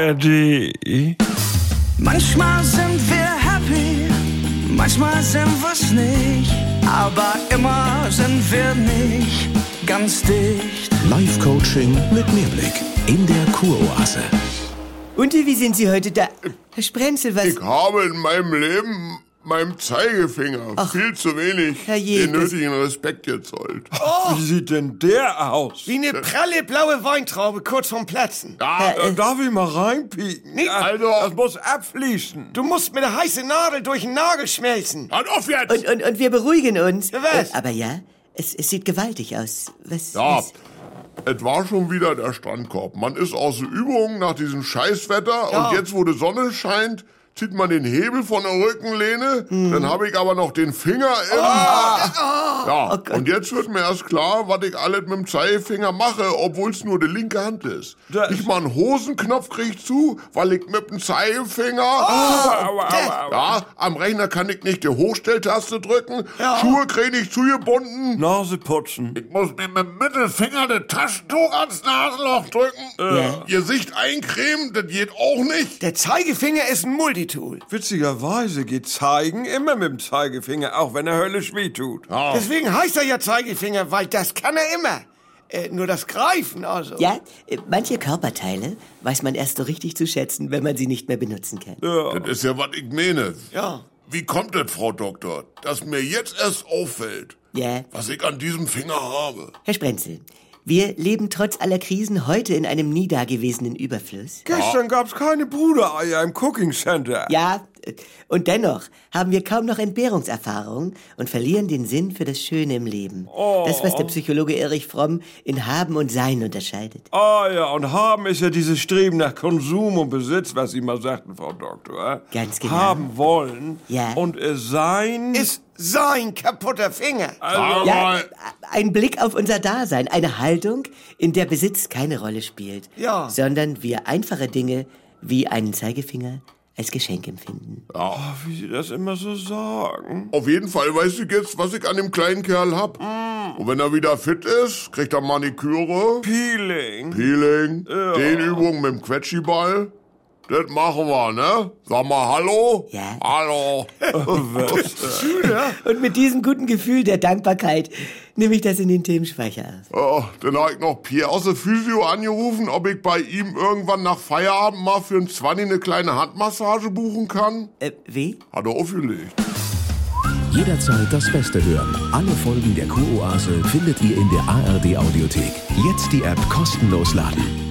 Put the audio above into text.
ARD. Manchmal sind wir happy, manchmal sind wir's nicht, aber immer sind wir nicht ganz dicht. Live-Coaching mit Mehrblick in der Kuroase. Und wie sind Sie heute da? Herr Sprenzel, was... Ich habe in meinem Leben meinem Zeigefinger viel zu wenig den nötigen Respekt gezollt. Wie sieht denn der aus? Wie eine pralle blaue Weintraube kurz vorm Platzen. Ja, darf ich mal reinpieken? Nee, also... Das muss abfließen. Du musst mit der heißen Nadel durch den Nagel schmelzen. Halt auf jetzt! Und wir beruhigen uns. Was? Aber ja, es sieht gewaltig aus. Was? Ja, es war schon wieder der Strandkorb. Man ist aus der Übung nach diesem Scheißwetter und jetzt, wo die Sonne scheint, zieht man den Hebel von der Rückenlehne, dann habe ich aber noch den Finger im... und jetzt wird mir erst klar, was ich alles mit dem Zeigefinger mache, obwohl es nur die linke Hand ist. Nicht mal einen Hosenknopf krieg ich zu, weil ich mit dem Zeigefinger... Ja, am Rechner kann ich nicht die Hochstelltaste drücken, Schuhe krieg ich zugebunden. Nase putzen. Ich muss mir mit dem Mittelfinger das Taschentuch ans Nasenloch drücken. Gesicht eincremen, das geht auch nicht. Der Zeigefinger ist ein Multitool. Witzigerweise geht Zeigen immer mit dem Zeigefinger, auch wenn er höllisch wehtut. Deswegen heißt er ja Zeigefinger, weil das kann er immer. Nur das Greifen, also. Ja, manche Körperteile weiß man erst so richtig zu schätzen, wenn man sie nicht mehr benutzen kann. Das ist ja, was ich meine. Ja. Wie kommt das, Frau Doktor, dass mir jetzt erst auffällt, was ich an diesem Finger habe? Herr Sprenzel, wir leben trotz aller Krisen heute in einem nie dagewesenen Überfluss. Gestern gab's keine Brudereier im Cooking Center. Ja, und dennoch haben wir kaum noch Entbehrungserfahrung und verlieren den Sinn für das Schöne im Leben. Das, was der Psychologe Erich Fromm in Haben und Sein unterscheidet. Ja, und Haben ist ja dieses Streben nach Konsum und Besitz, was Sie mal sagten, Frau Doktor. Ganz genau. Haben wollen und Sein... Ist sein kaputter Finger. Ja, ein Blick auf unser Dasein, eine Haltung, in der Besitz keine Rolle spielt, sondern wir einfache Dinge wie einen Zeigefinger als Geschenk empfinden. Wie Sie das immer so sagen. Auf jeden Fall weiß ich jetzt, was ich an dem kleinen Kerl hab. Und wenn er wieder fit ist, kriegt er Maniküre. Peeling. Dehnübungen mit dem Quetschiball. Das machen wir, ne? Sag mal Hallo. Ja. Hallo. Und mit diesem guten Gefühl der Dankbarkeit nehme ich das in den Themenspeicher auf. Dann habe ich noch Pierre aus der Physio angerufen, ob ich bei ihm irgendwann nach Feierabend mal für ein 20 eine kleine Handmassage buchen kann. Wie? Hat er aufgelegt. Jederzeit das Beste hören. Alle Folgen der Kuroase findet ihr in der ARD Audiothek. Jetzt die App kostenlos laden.